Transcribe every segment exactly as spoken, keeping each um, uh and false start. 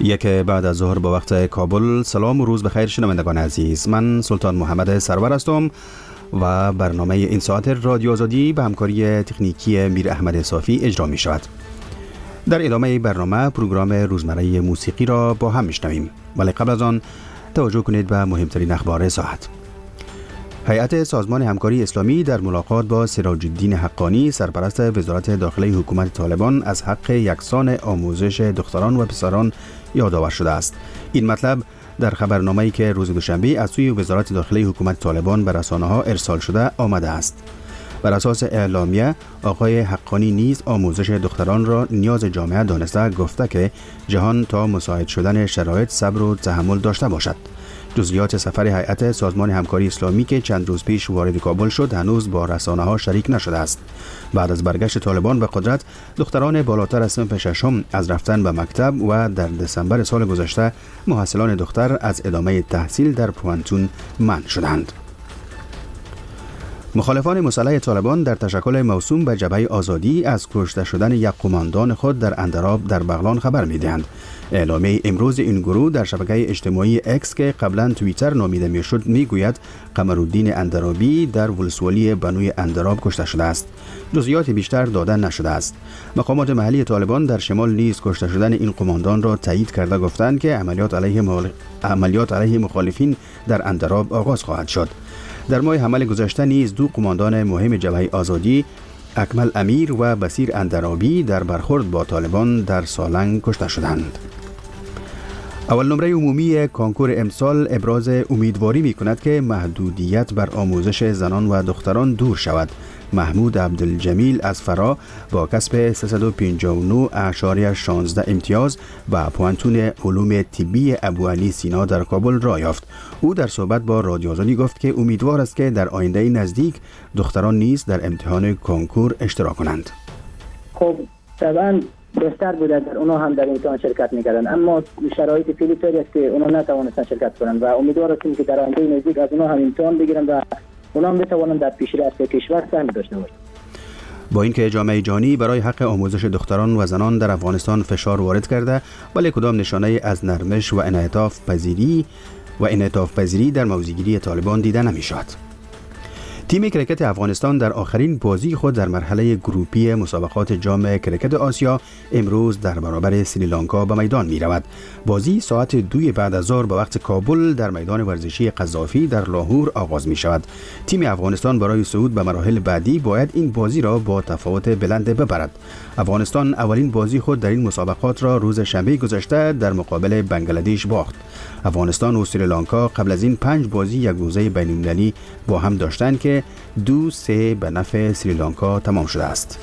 یک بعد از ظهر با وقت کابل. سلام و روز بخیر شنوندگان عزیز، من سلطان محمد سرور هستم و برنامه این ساعت رادیو آزادی به همکاری تکنیکی میر احمد صافی اجرا می شود. در ادامه برنامه پروگرام روزمره موسیقی را با هم میشنویم، ولی قبل از آن توجه کنید به مهمترین اخبار ساعت. هیئت سازمان همکاری اسلامی در ملاقات با سراج الدین حقانی سرپرست وزارت داخلی حکومت طالبان از حق یکسان آموزش دختران و پسران یادآور شده است. این مطلب در خبرنامه‌ای که روز دوشنبه از سوی وزارت داخلی حکومت طالبان به رسانه‌ها ارسال شده آمده است. بر اساس اعلامیه، آقای حقانی نیز آموزش دختران را نیاز جامعه دانسته گفته که جهان تا مساعد شدن شرایط صبر و تحمل داشته باشد. جزئیات سفر هیئت سازمان همکاری اسلامی که چند روز پیش وارد کابل شد هنوز با رسانه‌ها شریک نشده است. بعد از برگشت طالبان به قدرت، دختران بالاتر از صنف ششم از رفتن به مکتب و در دسامبر سال گذشته محصلان دختر از ادامه تحصیل در پوانتون منع شدند. مخالفان مسلح طالبان در تشکل موسوم به جبهه آزادی از کشته شدن یک قماندان خود در اندراب در بغلان خبر می‌دهند. اعلامیه امروز این گروه در شبکه اجتماعی اکس که قبلا توییتر نامیده میشد میگوید قمرالدین اندرابی در ولسوالی بنوی اندراب کشته شده است. جزئیات بیشتر داده نشده است. مقامات محلی طالبان در شمال نیز کشته شدن این قماندان را تایید کرده گفتند که عملیات علیه مخالف... عملیات علیه مخالفین در اندراب آغاز خواهد شد. در ماه حمل گذشته نیز دو قماندان مهم جبهه آزادی، اکمل امیر و بصیر اندرابی در برخورد با طالبان در سالنگ کشته شدند. اول نمره عمومی کنکور امسال ابراز امیدواری می کند که محدودیت بر آموزش زنان و دختران دور شود. محمود عبدالجمیل از فرا با کسب سیصد و پنجاه و نه اعشاریه شانزده امتیاز و پوانتون علوم طبی ابوعلی سینا در کابل را یافت. او در صحبت با رادیو آزادی گفت که امیدوار است که در آینده نزدیک دختران نیز در امتحان کنکور اشتراک کنند. خب طبعا بهتر بوده در اونا هم در امتحان شرکت میکردن، اما شرایط فعلی طوری است که اونا نتوانستن شرکت کنند و امیدوار هستیم که در آینده نزدیک از اونا هم امتحان بگیرن و اونا هم بتوانند در پیشرفت کشور سهم داشته باشند. با اینکه جامعه جهانی برای حق آموزش دختران و زنان در افغانستان فشار وارد کرده، ولی کدام نشانه از نرمش و انعطاف پذیری و انعطاف پذیری در موضع‌گیری طالبان دیده نمی‌شود. تیم کرکت افغانستان در آخرین بازی خود در مرحله گروپی مسابقات جام کرکت آسیا امروز در برابر سریلانکا به میدان می رود. بازی ساعت دوی بعد از ظهر به وقت کابل در میدان ورزشی قذافی در لاهور آغاز می شود. تیم افغانستان برای صعود به مراحل بعدی باید این بازی را با تفاوت بلند ببرد. افغانستان اولین بازی خود در این مسابقات را روز شنبه گذشته در مقابل بنگلادش باخت. افغانستان و سریلانکا قبل از این پنج بازی یک روزه بین‌المللی با هم داشتند که دو سه به نفع سریلانکا تمام شده است.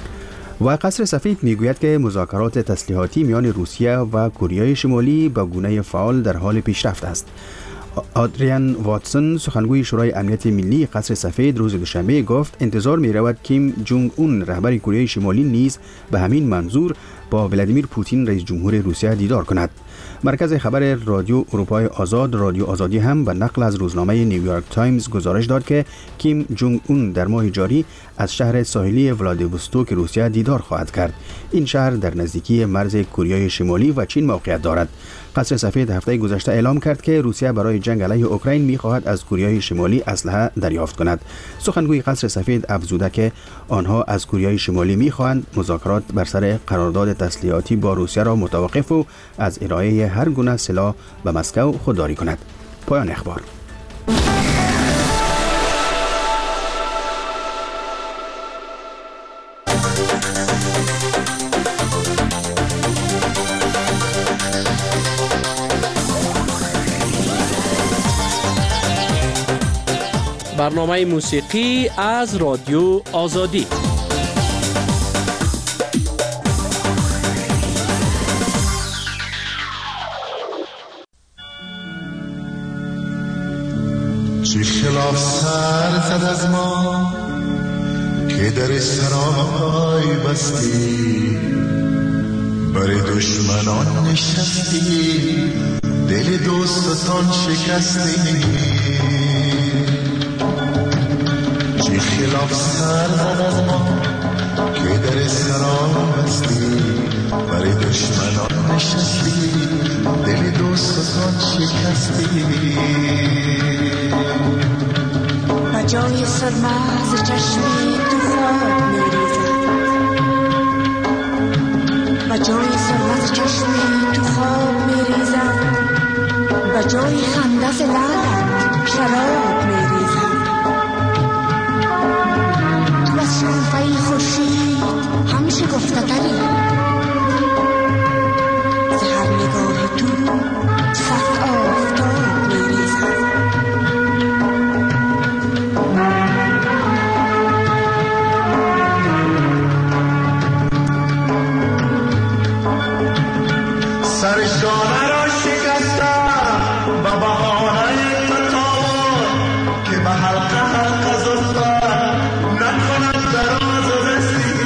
و قصر سفید میگوید که مذاکرات تسلیحاتی میان روسیه و کره شمالی به گونه فعال در حال پیشرفت است. آدریان واتسون سخنگوی شورای امنیت ملی قصر سفید روز دوشنبه گفت انتظار می رود کیم جونگ اون رهبر کره شمالی نیز به همین منظور با ولادیمیر پوتین رئیس جمهور روسیه دیدار کند. مرکز خبر رادیو اروپای آزاد رادیو آزادی هم به نقل از روزنامه نیویورک تایمز گزارش داد که کیم جونگ اون در ماه جاری از شهر ساحلی ولادیوستوک روسیه دیدار خواهد کرد. این شهر در نزدیکی مرز کره شمالی و چین موقعیت دارد. قصر سفید هفته گذشته اعلام کرد که روسیه برای جنگ علیه اوکراین می‌خواهد از کره شمالی اسلحه دریافت کند. سخنگوی قصر سفید افزوده که آنها از کره شمالی می‌خواهند مذاکرات بر سر قرارداد تسلیحاتی با روسیه را متوقف و از ارائه هر گونه سلاح به مسکو خودداری کند. پایان اخبار. برنامه موسیقی از رادیو آزادی. چه خلاف سر زد از ما که در سرای بستی، برای دشمنان نشستی، دل دوستان شکستی. چه خلاف سر زد از ما که در سرای بستی، برای دشمنان نشستی، دل دوستان شکستی. و جای سرما ز چشمی تو خواب میریزد، و جای سرما ز چشمی تو خواب میریزد، و جای خنده ز لبت شراب میریزد. تو از شرفه خورشید همیشه گفته تری، ز هر نگاه تو صد آفتاب میریزد. سرشانه را شکستم و بهانه تطاور که به حلقه حلقه زلفت نکند دراز و دستی.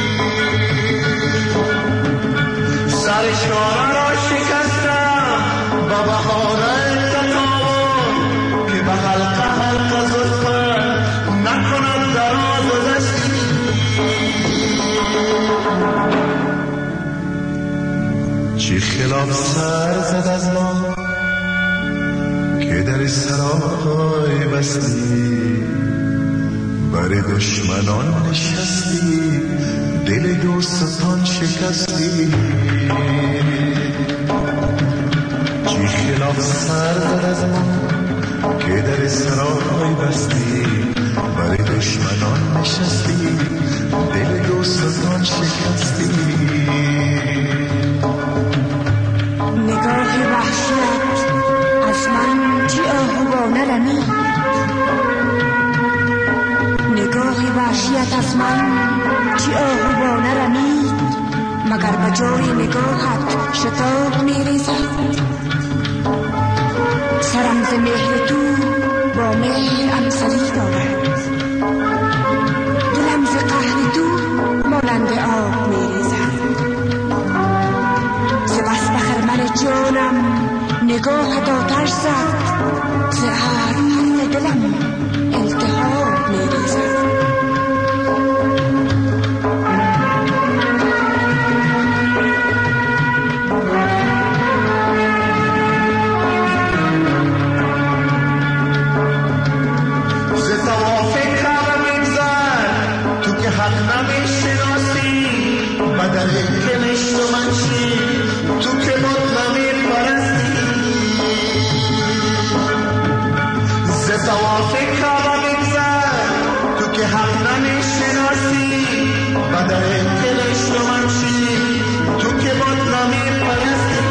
سرشانه را شکستم و بهانه تطاور که به حلقه حلقه زلفت نکند دراز و دستی. چی خلاف سر زد از ما که در سرای بستی، برای دشمنان نشستی، دل دوستان شکستی. چی خلاف سر زد از ما که در سرای بستی، برای دشمنان نشستی، دل دوستان شکستی. نگاه وحشت از من چی آهوانه رمید، نگاه وحشت از من چی آهوانه رمید، مگر به جای نگاهت شتاب میریزد. سرم ز مهر تو با مهر امسلی دارد، دلم ز قهر تو مانند آب میریزد. ز بس به خرمن جانم نگاه آتش زد، ز هر حرف دلم التهاب میریزد. ز توافق کعبه می‌گذر تو که حق نمی‌شناسی، بدل که نشت و منشی تو که بود نمی‌پرستی. ز توافق کعبه می‌گذر تو که حق نمی‌شناسی، بدل که نشت و منشی تو که بود نمی‌پرستی.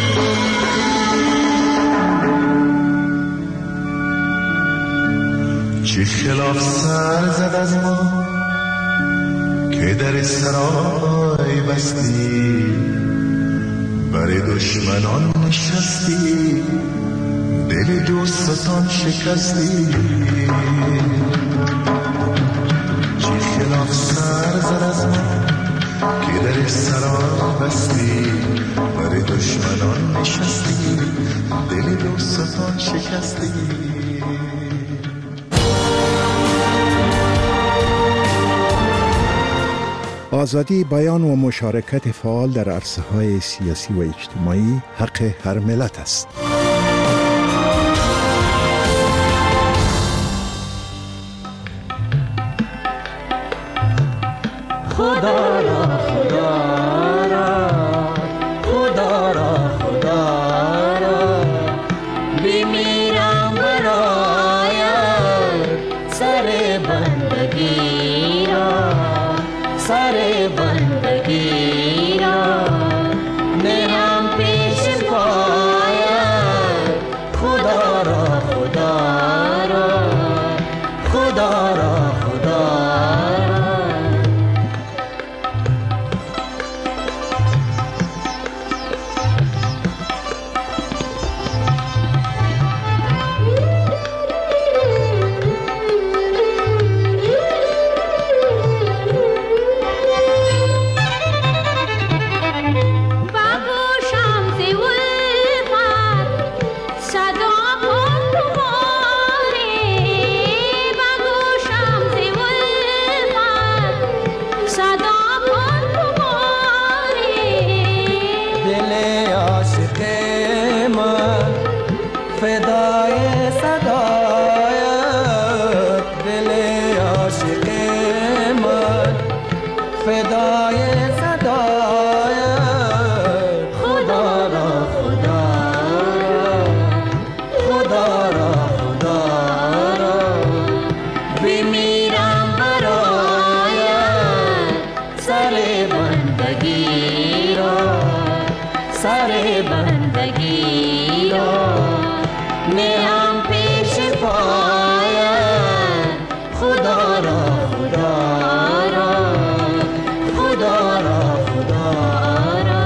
چی خلاف سر زد از ما که در سرای بستی، برای دشمنان نشستی، دل دوستان شکستی. چی خلاف سر زد از ما که در سرای بستی، برای دشمنان نشستی، دل دوستان شکستی. آزادی بیان و مشارکت فعال در عرصه‌های سیاسی و اجتماعی حق هر ملت است. خدا را خدا را خدا را خدا را بمیرم برایت، سر بندگی را سر بندگی را نهم پیش پایت. خدا را خدا را خدا را خدا را بمیرم برایت سر بندگی را، سر بندگی را نهم پیش پایت خدا را، خدا را، خدا را، خدا را.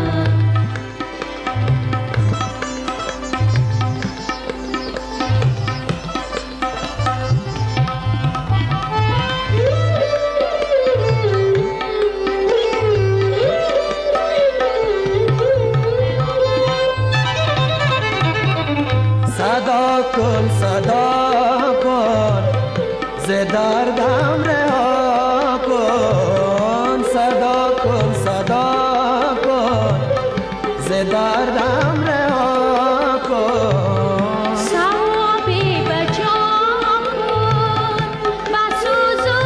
صدا کن، صدا کن، ز دردم رها کن. صدا کن، صدا کن، ز دردم رها کن. ثوابی بجام کن بسوز و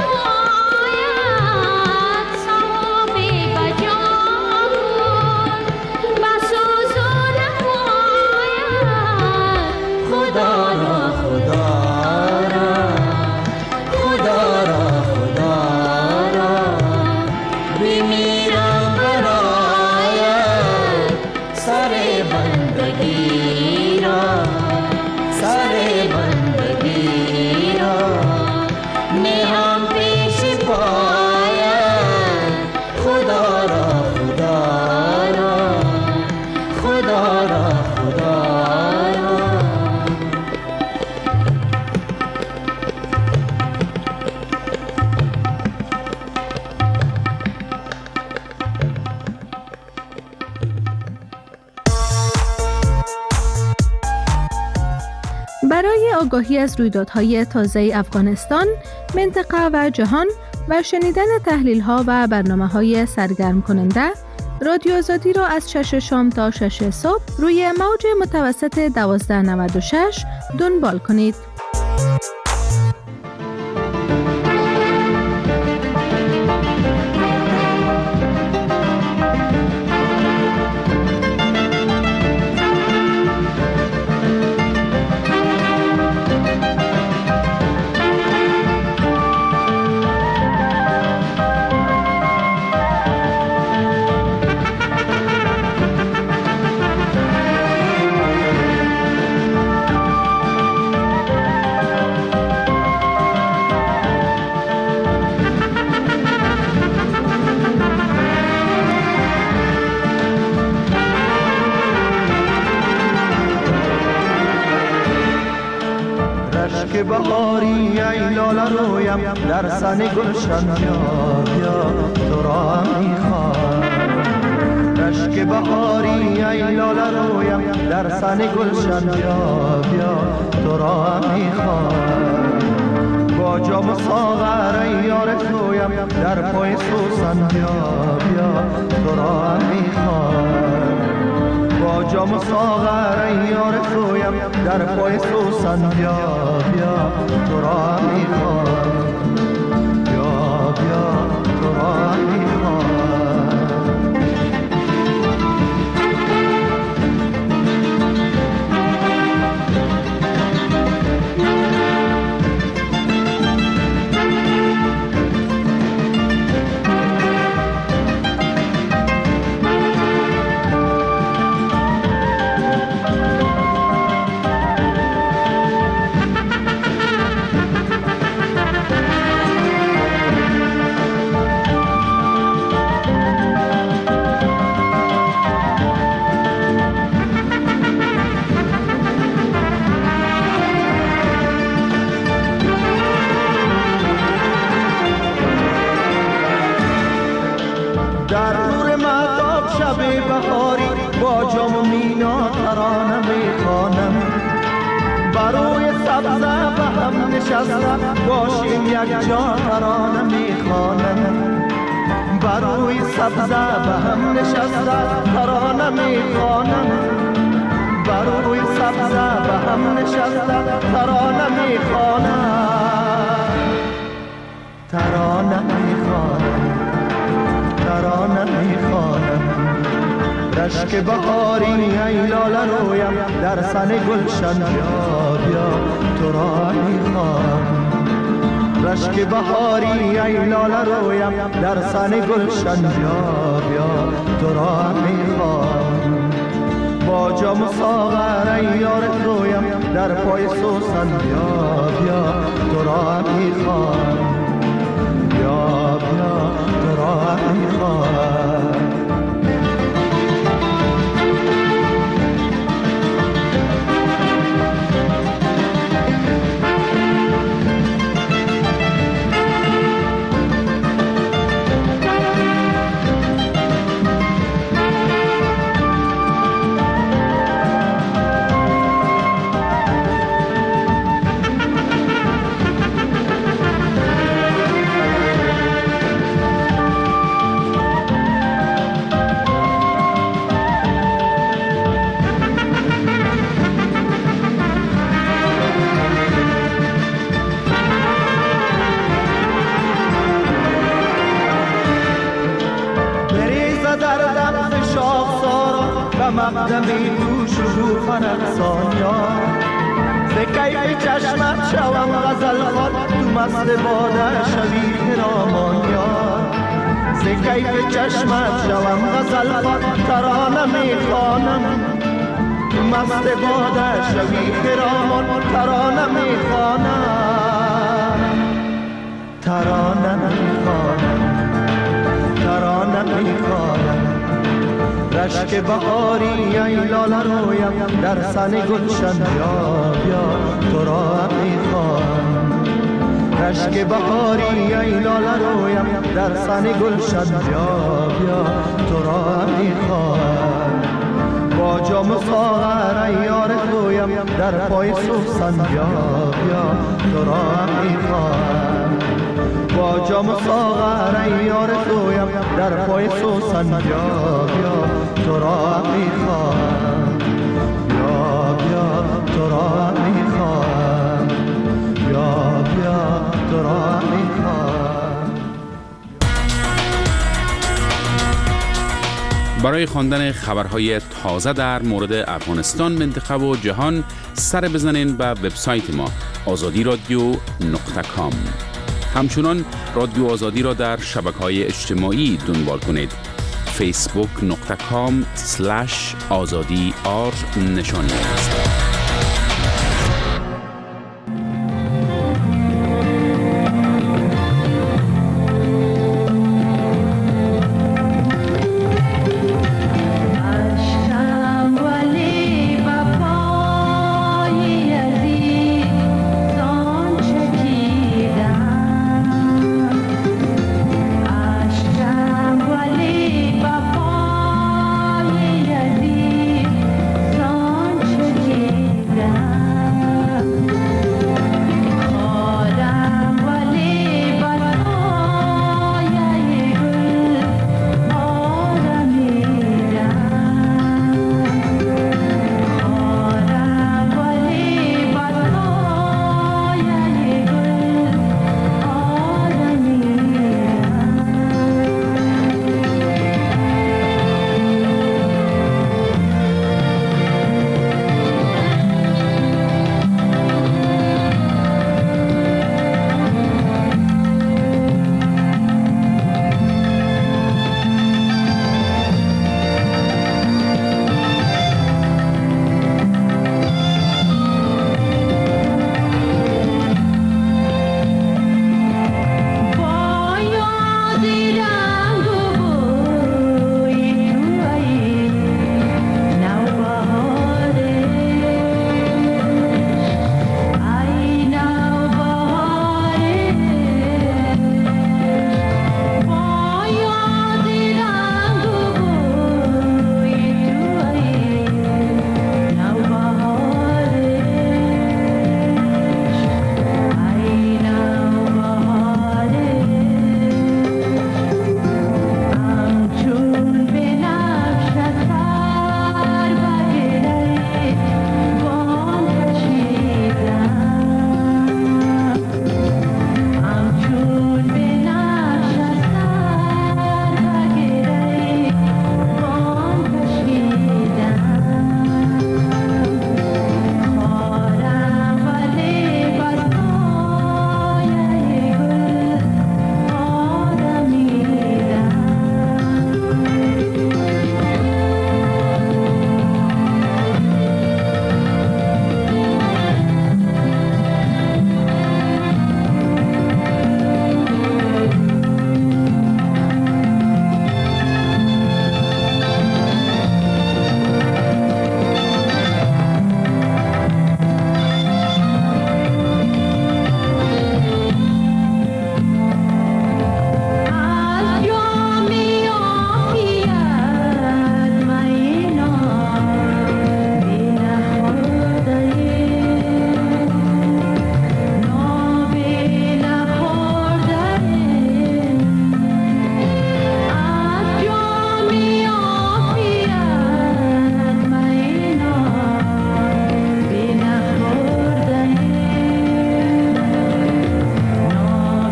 نمایت، ثوابی بجام کن بسوز و نمایت. خدا را، خدا را، خدا را، خدا را بمیرم برایت سر بندگی را، سر بندگی را نهم پیش پایت خدا را، خدا را، خدا را، خدا را. برای آگاهی از رویدادهای تازه افغانستان، منطقه و جهان و شنیدن تحلیل‌ها و برنامه‌های سرگرم کننده، رادیو آزادی را از شش شام تا شش صبح روی موج متوسط دوازده نود و شش دنبال کنید. که بهاری ای لاله رویم در سن گلشن بیا بیا تو را میخوام. رشک بهاری ای لاله رویم در سن گلشن بیا بیا تو را میخوام. با جام و ساغر ای یار تویم در پای سوسن بیا بیا تو را میخوام. با جام و ساغر ای یار تویم در پای سوسن بیا بیا تو را میخوام. بیا بیا تو را میخوام. در نور مهتاب شب بهاری با جام و مینا ترانه میخوانم. بروی سبزه به هم نشسته باشیم یک جا ترانه میخوانم. بروی سبزه به هم نشسته ترانه میخوانم. بروی سبزه به هم نشسته ترانه میخوانم. ترانه میخوانم، ترانه میخوانم. رشک بهاری ای لاله رویم در سن گلشن بیا بیا تو را میخوام. رشک بهاری ای لاله رویم در سن گلشن بیا بیا تو را میخوام با جام ساغر ای یار رویم در پای سوسن بیا بیا تو را میخوام بیا بیا تو را میخوام مقدمی تو شکوفه رقصان یار ز کیف چشمت شوم غزل خوان تو مست باده شوی خرامان یار ز کیف چشمت شوم غزل خوان ترانه میخوانم تو مست باده شوی خرامان ترانه میخوانم ترانه میخوانم ترانه میخوانم رشک بهاری ای لاله رویم در سن گلشن بیا بیا تو را میخوام رشک بهاری ای لاله رویم در سن گلشن بیا بیا تو را میخوام با جام ساغر ای یار رویم در پای سوسن بیا بیا تو را میخوام با جام ساغر ای یار رویم در پای سوسن بیا بیا تو را میخوام بیا بیا تو را میخوام بیا بیا تو را میخوام. برای خواندن خبرهای تازه در مورد افغانستان، منطقه و جهان سر بزنین به وبسایت ما آزادی رادیو نقطه کام. همچنان رادیو آزادی را در شبکه‌های اجتماعی دنبال کنید. فیسبوک نقطه کام سلش آزادی آر نشانی است. Thank you.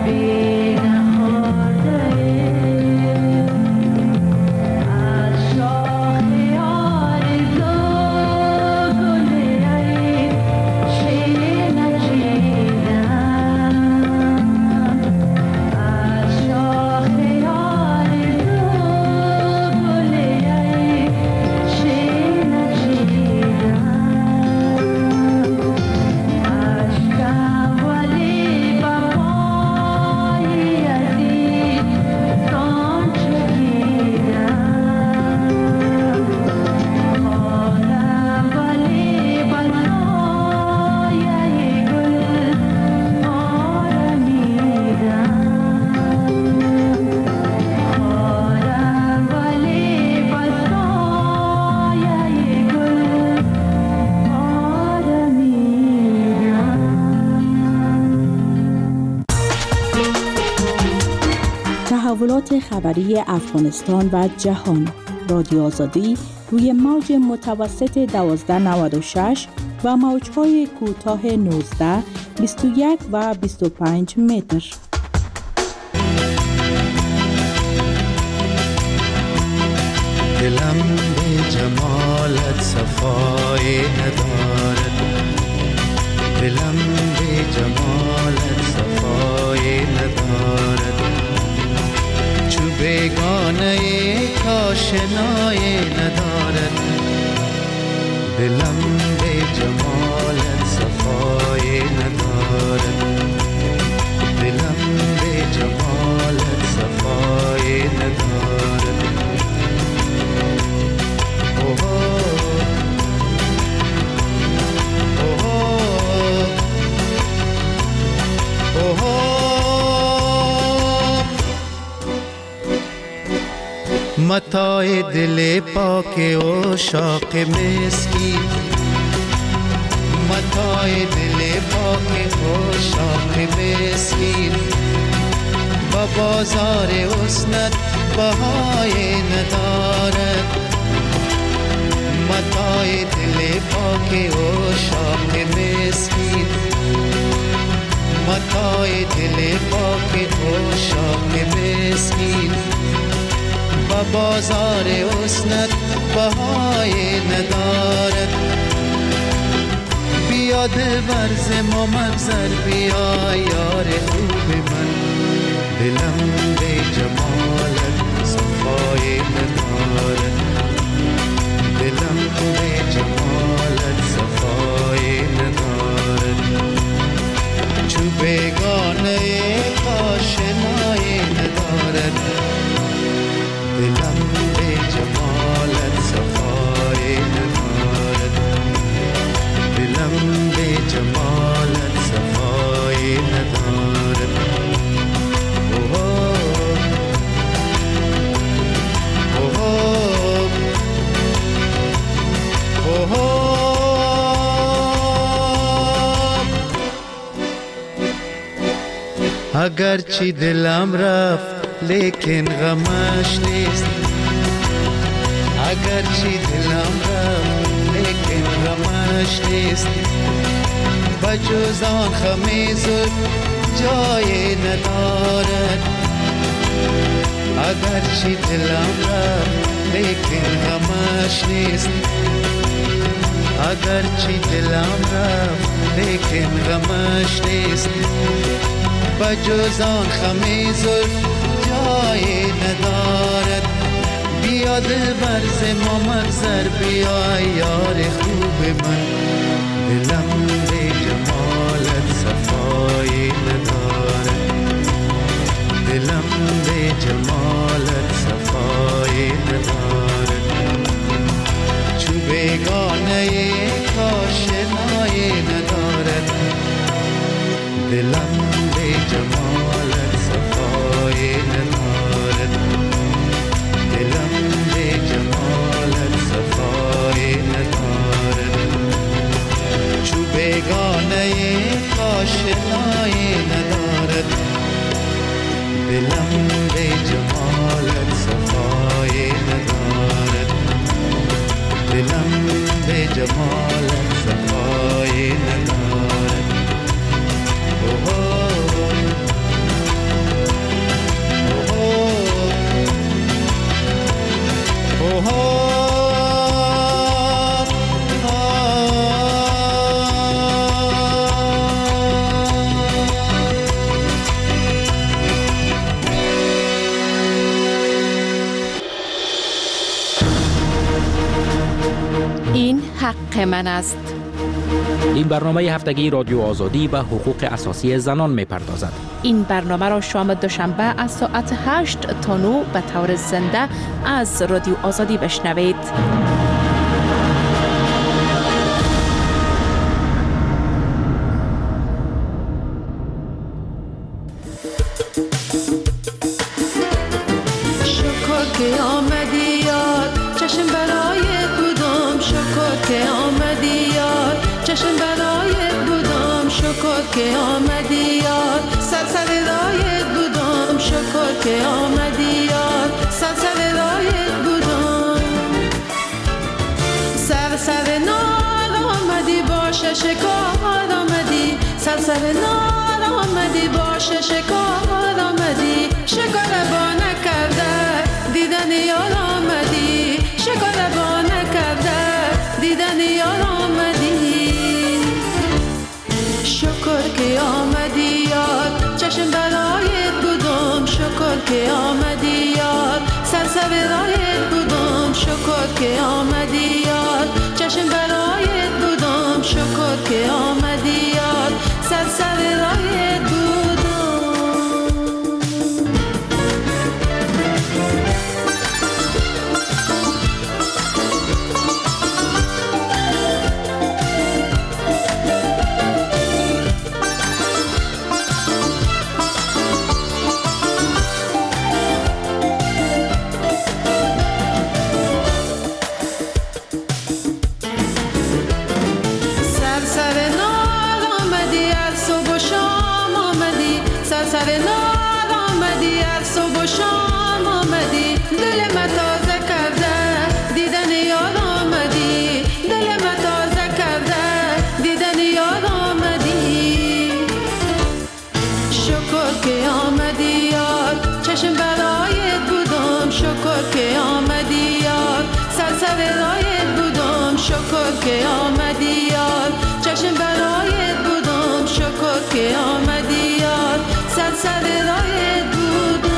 تحولات خبری افغانستان و جهان. رادیو آزادی روی موج متوسط دوازده نود و شش و موج‌های کوتاه نوزده، بیست و یک و بیست و پنج متر. دلم به جمالت صفای ندارد، دلم به جمالت صفای ندارد، چو بیگانه کاشنای ندارد، دلم به جمالت صفای ندارد، دلم به جمالت صفای ندارد. متاع دل پاک و شاق مسکین، متاع دل پاک و شاق مسکین، با بازار حسنت بهای ندارد، متاع دل پاک و شاق مسکین، متاع دل پاک و شاق مسکین، با بازار حسنت بهای ندارد. بیا دلبر ز ما مگذر، بیا یار خوب من، دلم به جمالت صفای ندارد، دلم به جمالت صفای ندارد، چو بیگانه کاشنای ندارد، دلم به جمالت صفای ندارد، دلم به جمالت صفای ندارد. اگرچه دلم رفت لیکن غمش نیست، اگرچه دلم رفت لیکن غمش نیست، بجز آن خم زلف جای ندارد، اگرچه دلم رفت لیکن غمش نیست، اگرچه دلم رفت لیکن غمش نیست، بجز آن خم زلف جای ندارد. بیا دلبر ز ما مگذر، بیا یار خوب من، دلم به جمالت صفای ندارد، دلم به جمالت صفای ندارد، چو بیگانه کاشنای ندارد، دلم به جمالت صفای ندارد، دلم به جمالت صفای ندارد، چو بیگانه کاشنای ندارد، دلم به جمالت صفای ندارد، دلم به جمالت صفای ندارد. حق من است. این برنامه هفتگی رادیو آزادی به حقوق اساسی زنان می‌پردازد. این برنامه را شام دوشنبه از ساعت هشت تا نه به طور زنده از رادیو آزادی بشنوید. شکر که آمدی یار، چشم برای بودم. شکر که آمدی یار، چشم برای بودم. شکر که آمدی یار، سر سر رایت بودم. شکر که آمدی یار، سر سر رایت بودم. سر سر نار آمدی باشه شکار آمدی. سر سر نار آمدی باشه شکار آمدی. شکار با نکرده دیدن یار آمدی. شکار با نکرده دیدن یار آمدی. شکر که آمدی یار، چشم برایت بودم. شکر که آمدی یار، سر سر رایت بودم. شکر که آمدی یار، چشم برایت بودم. شکر که آمدی یار، سر سر رایت بودم. سر نار آمدی، هر صبح و شام آمدی. دل ما تازه کرده دیدن یار آمدی. دل ما تازه کرده دیدن یار آمدی. شکر که آمدی یار، چشم برایت بودم. شکر که آمدی یار، سر سر رایت بودم. شکر که آمدی یار، چشم برایت بودم. شکر که آمدی یار، سر سر رایت بودم.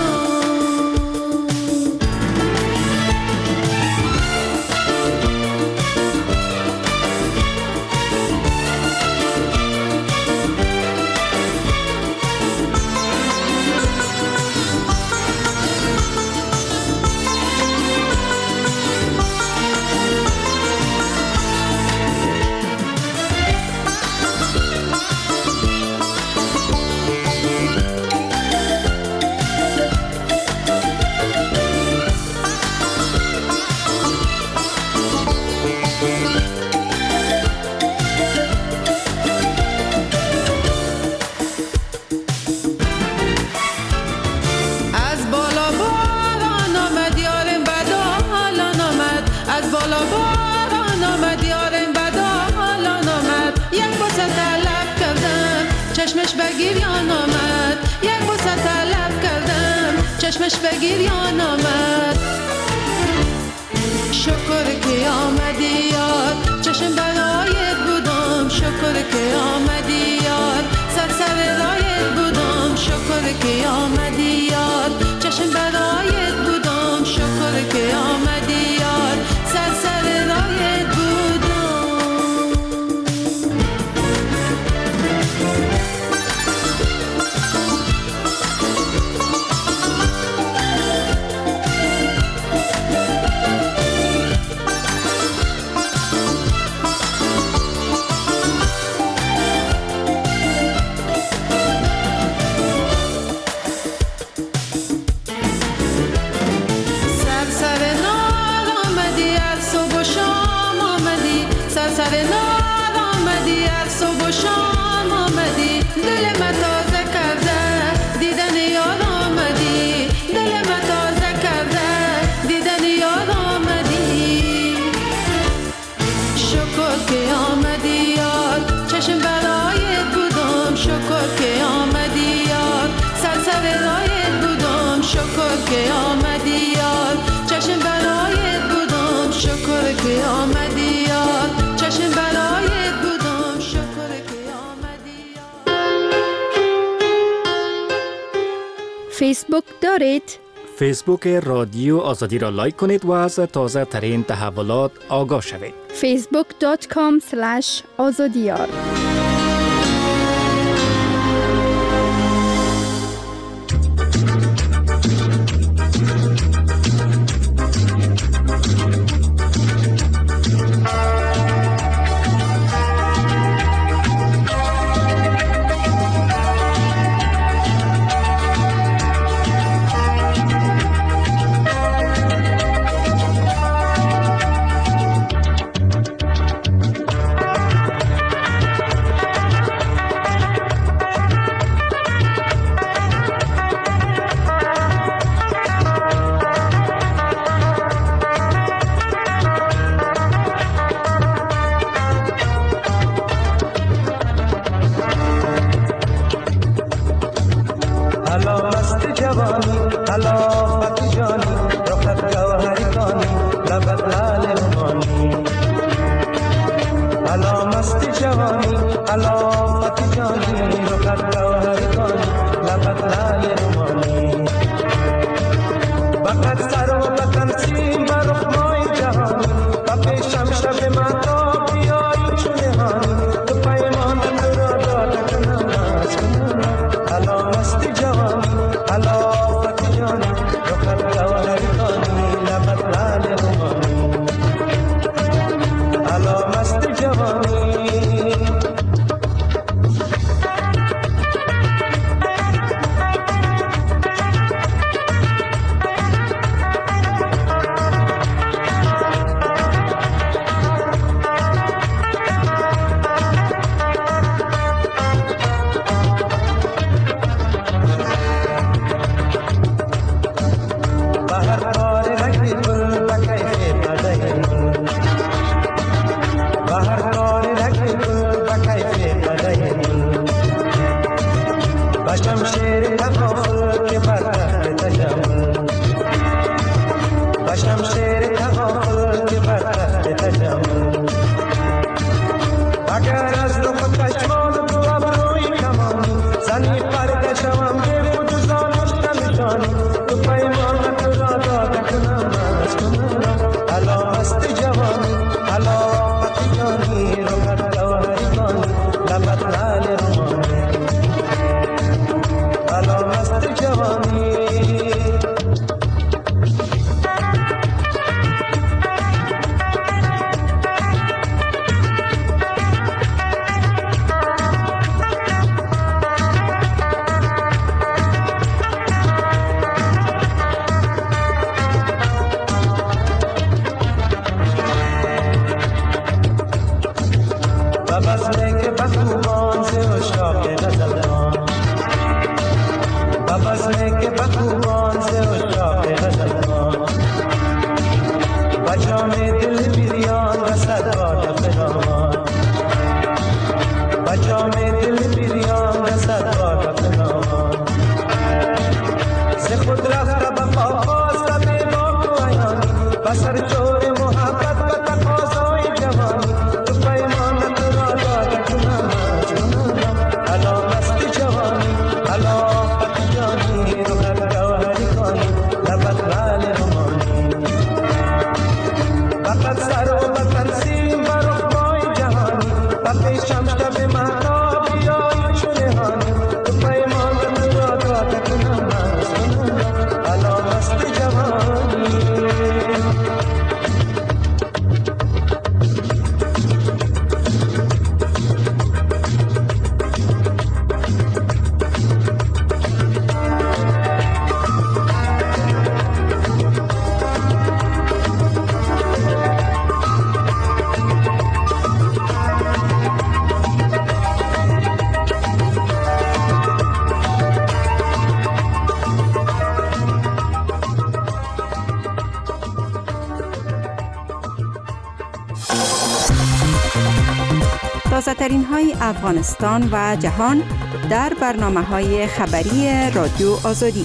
چشمش بگیریان آمد، یک بوسه طلب کردم. چشمش بگیریان آمد. شکر که آمدی یار، چشم برایت بودم. شکر که آمدی یار، سر سر رایت بودم. شکر که آمدی یار، چشم برایت بودم. شکر که آمدی یار، سر سر رایت بودم. سر نار آمدی، هر صبح و شام آمدی. دل ما تازه کرده دیدن یار آمدی. دل ما تازه کرده دیدن یار آمدی. شکر که آمدی یار، چشم برایت بودم. شکر که آمدی یار، سر سر رایت بودم. شکر که آمدی یار، چشم برایت بودم. شکر که آمدی یار، چشم برایت بودم. شکر که آمدی یار. فیسبوک دارید؟ فیسبوک رادیو آزادی را لایک کنید و از تازه ترین تحولات آگاه شوید. فیسبوک دات کام اسلش آزادیار. تازه‌ترین های افغانستان و جهان در برنامه‌های خبری رادیو آزادی.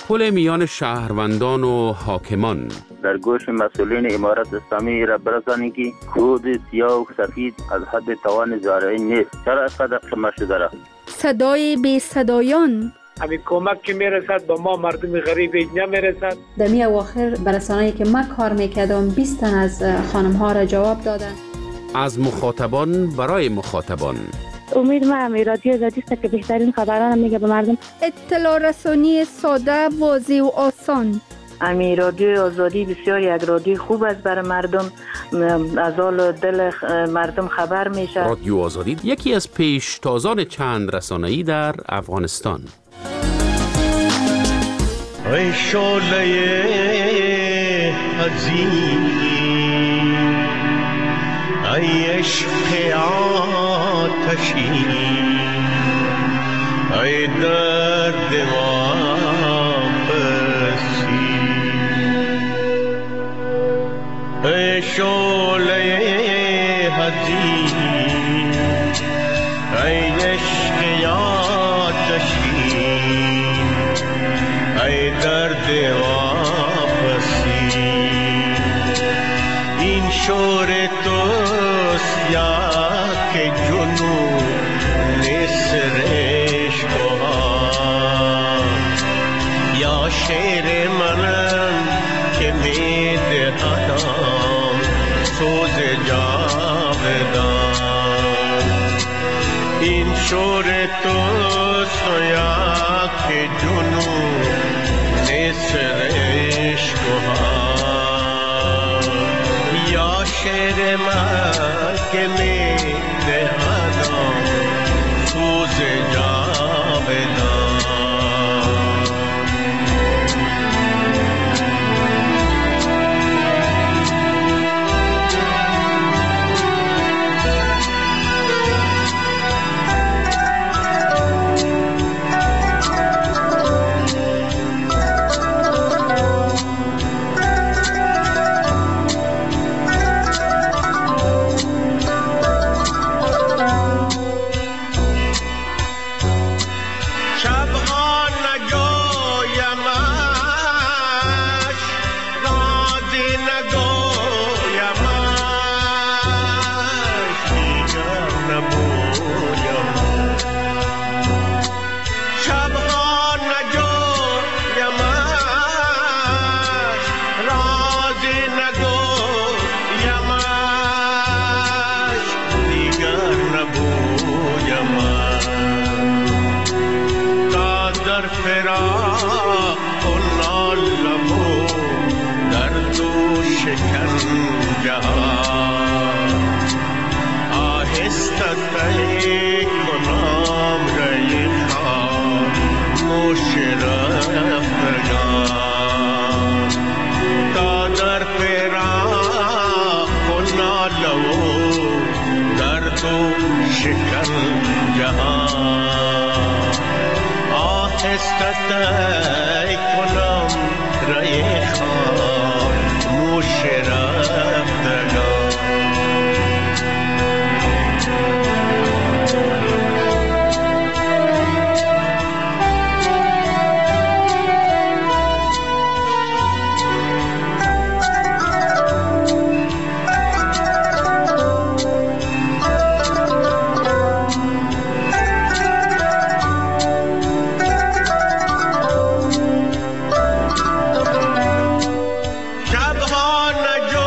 پل میان شهروندان و حاکمان. در گوش مسئولین امارت اسلامی را برسانید که کود سیاه و سفید از حد توان زارعی نیست. چرا اینقدر قیمت شده را؟ صدای بی صدایان. همین کمک که میرسد به ما مردم غریب اینجا میرسد. دمی اواخر برسانه‌ای که من کار میکردم بیست تن از خانم ها را جواب دادن. از مخاطبان برای مخاطبان. امید ما همی رادیو آزادی است که بهترین خبران میگه به مردم. اطلاع رسانی ساده، واضح و آسان. امی رادیو آزادی بسیار یک رادیو خوب است برای مردم، از حال دل مردم خبر میشه. رادیو آزادی یکی از پیشتازان چند رسانه‌ای در افغانستان. ای شعله عزیز، ای عشق آتشی، ای درد واپسی، ای شعله عزیز، ای عشق آتشی، ای درد واپسی. این شور توست یا که جنون نسرش بها، یا شعر منم که میده آدم سوز جاودان. این شور توست یا که جنون نسرش بها، یا شعر من که میده آدم سوز جاودان. شبها نجو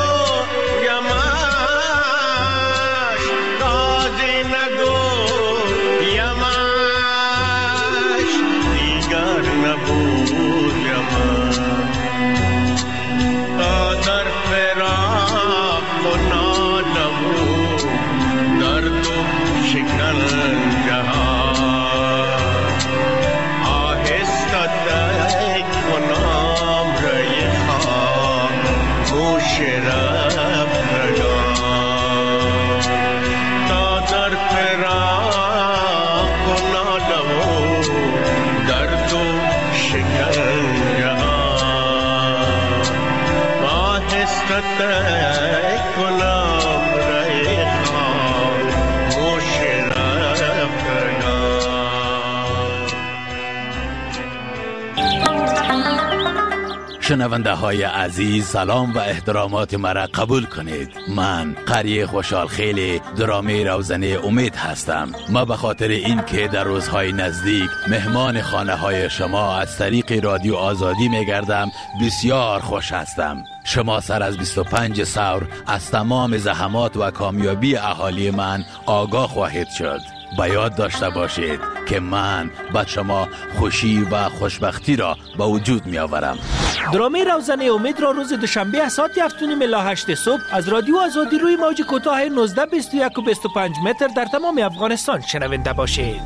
شنونده های عزیز، سلام و احترامات مرا قبول کنید. من قری خوشحال خیلی درامه روزنه امید هستم. ما به خاطر این که در روزهای نزدیک مهمان خانه های شما از طریق رادیو آزادی میگردم بسیار خوش هستم. شما سر از بیست و پنج سور از تمام زحمات و کامیابی اهالی من آگاه خواهید شد. با یاد داشته باشید که من به شما خوشی و خوشبختی را به وجود می آورم. درامه روزنه امید را روز دوشنبه از ساعت هفت و نیم الی هشت صبح از رادیو آزادی روی موج کوتاه نوزده بیست و یک و بیست و پنج متر در تمام افغانستان شنونده باشید.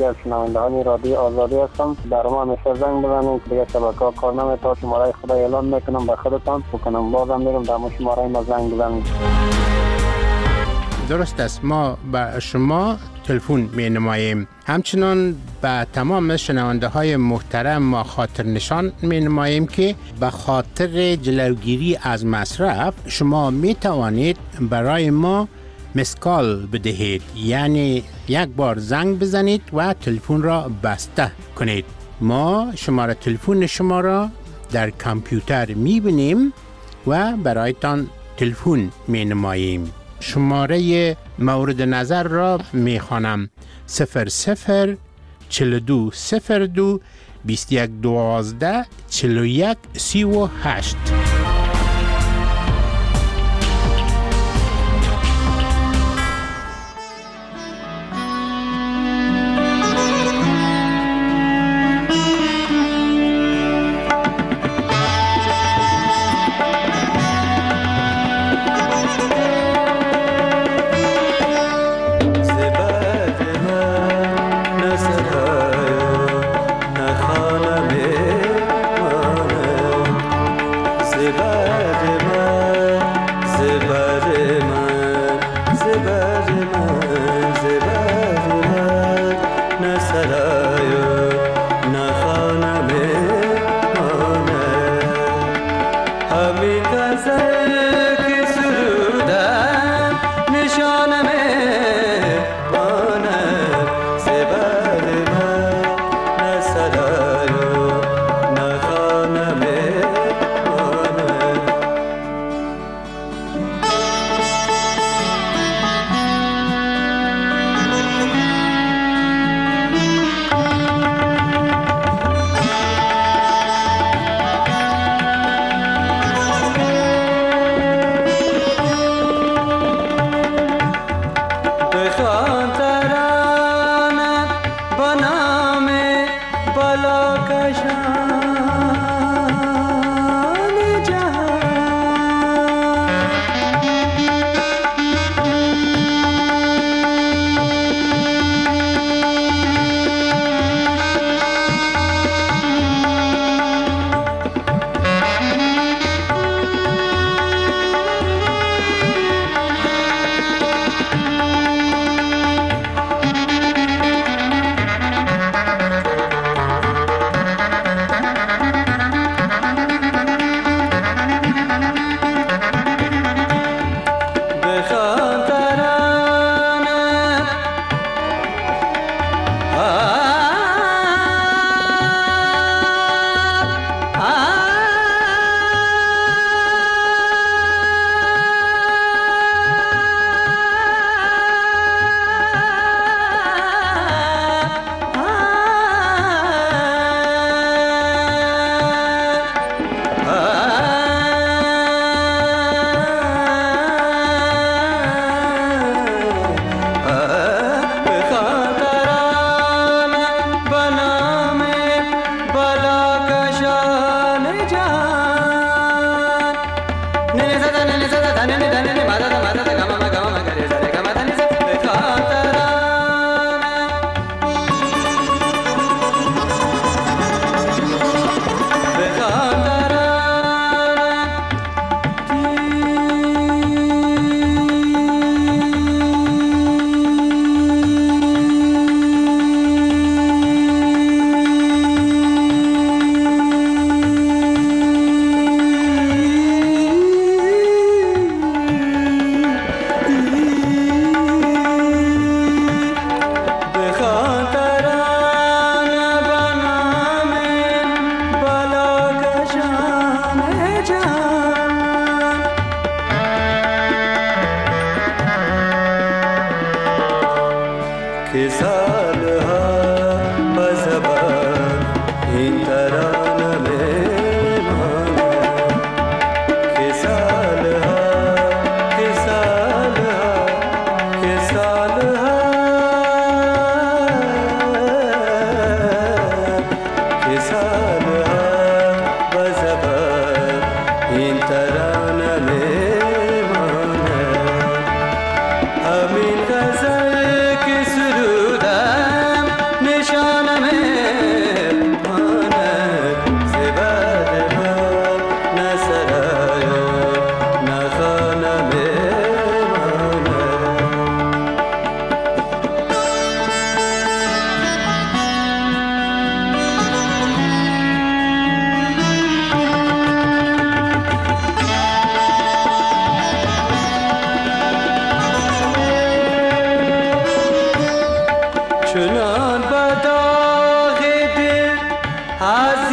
یکی از شنوندگان رادیو آزادی هستم. در ما همیشه زنگ بزنید که دیگه شبکه‌ها کار نمی‌کنه. شماره خدا اعلام میکنم به خودتان بکنم بازم میگم در شماره ما زنگ بزنید. درست است، ما به شما تلفن می نماییم. همچنان به تمام شنونده های محترم ما خاطر نشان می نماییم که به خاطر جلوگیری از مصرف شما می توانید برای ما مسکال بدهید، یعنی یک بار زنگ بزنید و تلفن را بسته کنید. ما شماره تلفن شما را در کامپیوتر می بینیم و برایتان تلفن می نماییم. شماره مورد نظر را می خوانم: صفر صفر چل دو صفر دو بیست یک دوازده چل و یک سی و هشت.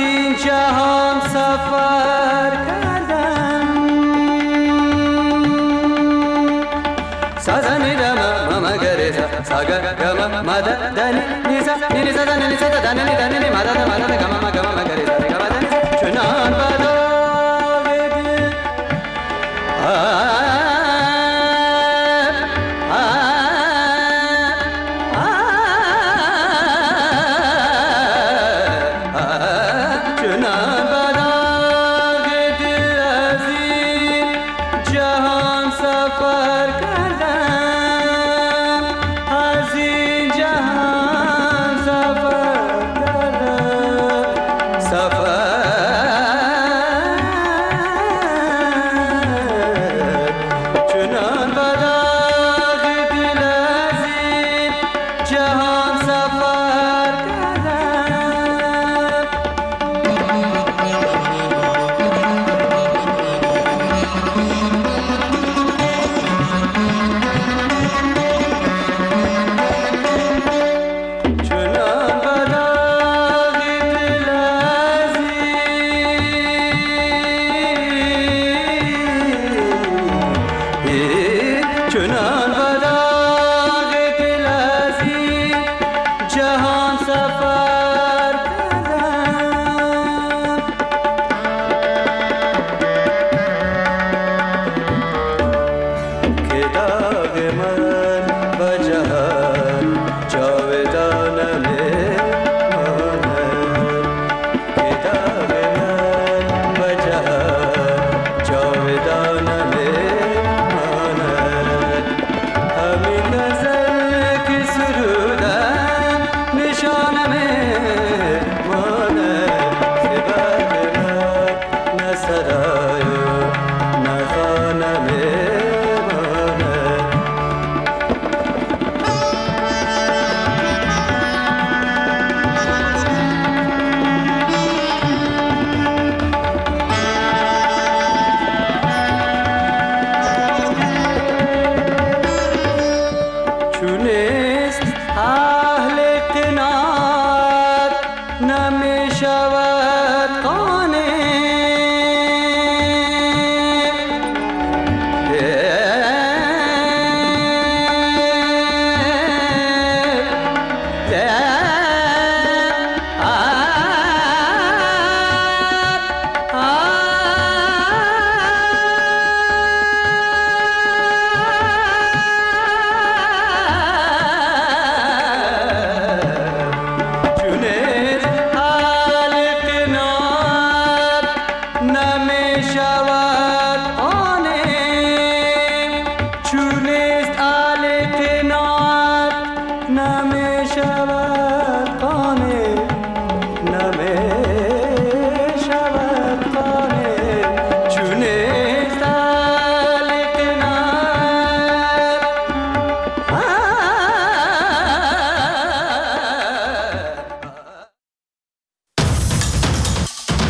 این جهان سفر کردم سازا نیدا ماما گریزا ساگا گما مادا دانی نیزا نیزا دانی نیزا دانی دانی نی مادا مادا گما گما گریزا گما دانی چنان بادا گدی Tonight